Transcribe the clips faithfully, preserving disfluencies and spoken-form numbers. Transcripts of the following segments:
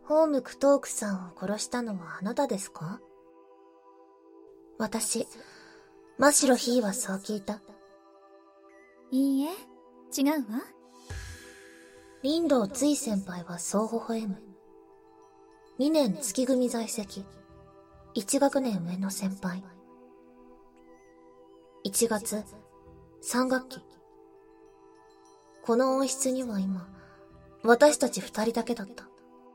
ホームクトークさんを殺したのはあなたですか？私、真白ヒーはそう聞いた。 いいえ、違うわ。 林道つい先輩はそう微笑む。にねん月組在籍。いち学年上の先輩。いちがつ、さん学期。この温室には今、私たち二人だけだった。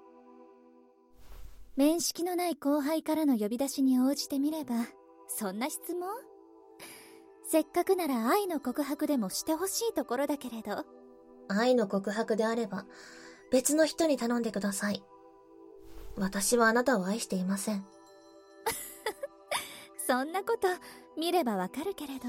面識のない後輩からの呼び出しに応じてみれば、そんな質問？せっかくなら愛の告白でもしてほしいところだけれど。 愛の告白であれば、別の人に頼んでください。私はあなたを愛していません。 そんなこと見ればわかるけれど。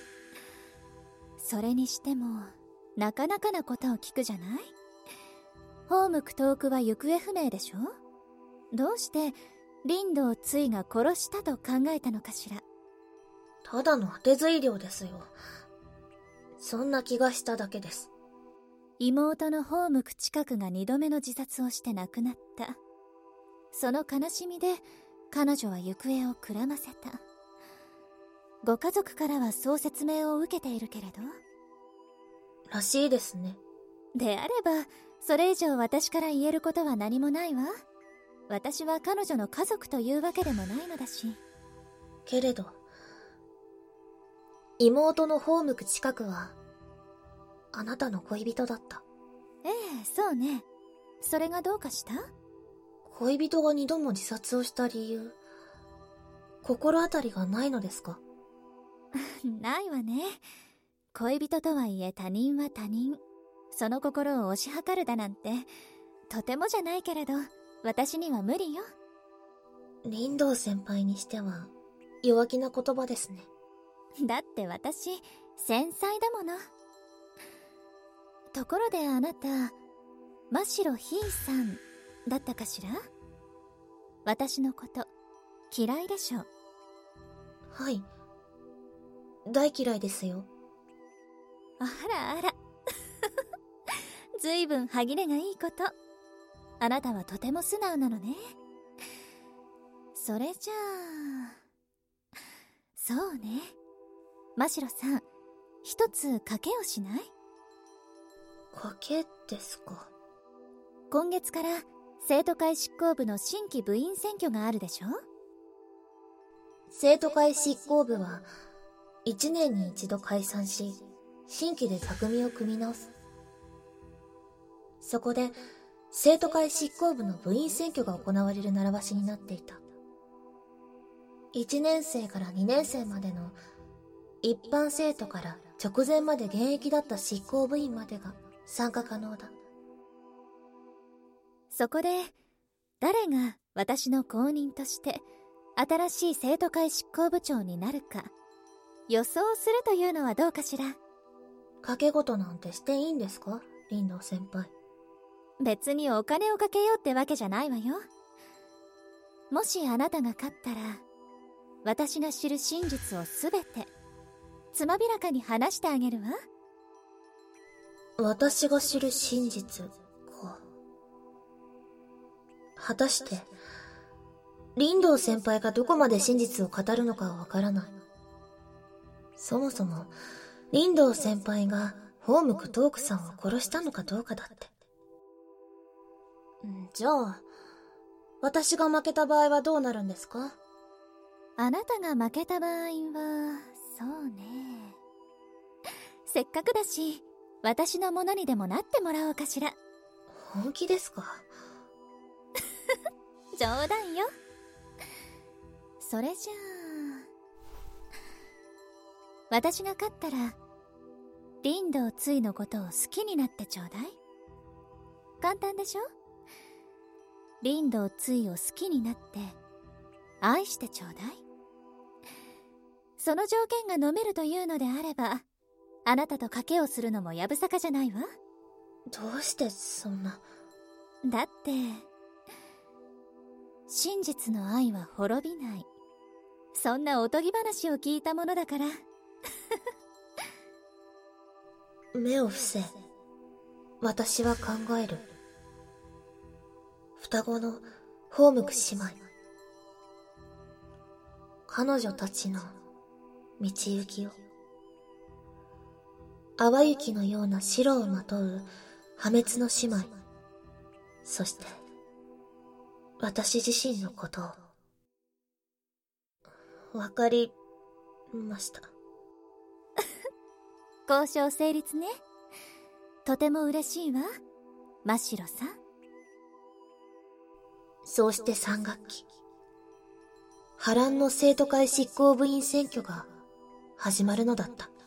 それにしても、なかなかなことを聞くじゃない？ホームクトークは行方不明でしょ？どうして林道ついが殺したと考えたのかしら。 ただの当て推量ですよ。そんな気がしただけです。 妹のホームク近くが二度目の自殺をして亡くなった。その悲しみで彼女は行方をくらませた。ご家族からはそう説明を受けているけれど。 らしいですね。 であればそれ以上私から言えることは何もないわ。私は彼女の家族というわけでもないのだし。 けれど、妹のホームク近くはあなたの恋人だった。 ええ、そうね。それがどうかした？ 恋人が二度も自殺をした理由、心当たりがないのですか？ ないわね。恋人とはいえ他人は他人。その心を推し量るだなんて、とてもじゃないけれど、私には無理よ。 林道先輩にしては、弱気な言葉ですね。 だって私、繊細だもの。ところであなた、真白ひーさんだったかしら？私のこと嫌いでしょ？ はい。大嫌いですよ。 あらあら。ずいぶん歯切れがいいこと。あなたはとても素直なのね。それじゃあ、そうね。真白さん、一つ賭けをしない？ 賭けですか。 今月から生徒会執行部の新規部員選挙があるでしょ？ 生徒会執行部は、一年に一度解散し、新規で座組を組み直す。そこで、生徒会執行部の部員選挙が行われる習わしになっていた。いちねん生からにねん生までの一般生徒から直前まで現役だった執行部員までが参加可能だ。 そこで誰が私の後任として新しい生徒会執行部長になるか予想するというのはどうかしら。 賭け事なんてしていいんですか、林道先輩。 別にお金をかけようってわけじゃないわよ。もしあなたが勝ったら、私が知る真実をすべてつまびらかに話してあげるわ。 私が知る真実か。果たして林道先輩がどこまで真実を語るのかはわからない。そもそも林道先輩がホームクトークさんを殺したのかどうかだって。じゃあ私が負けた場合はどうなるんですか？ あなたが負けた場合は、そうね。せっかくだし、私のものにでもなってもらおうかしら。 本気ですか？ 冗談よ。それじゃあ、私が勝ったら、林道ついのことを好きになってちょうだい。簡単でしょ？林道ついを好きになって、愛してちょうだい。その条件が飲めるというのであれば、あなたと賭けをするのもやぶさかじゃないわ。 どうしてそんな。 だって、真実の愛は滅びない。そんなおとぎ話を聞いたものだから。 目を伏せ。私は考える。 双子のホームク姉妹。彼女たちの道行きを。淡雪のような白をまとう破滅の姉妹。そして、私自身のことを。わかりました。 交渉成立ね。とても嬉しいわ、真白さん。 そうしてさん学期、波乱の生徒会執行部員選挙が始まるのだった。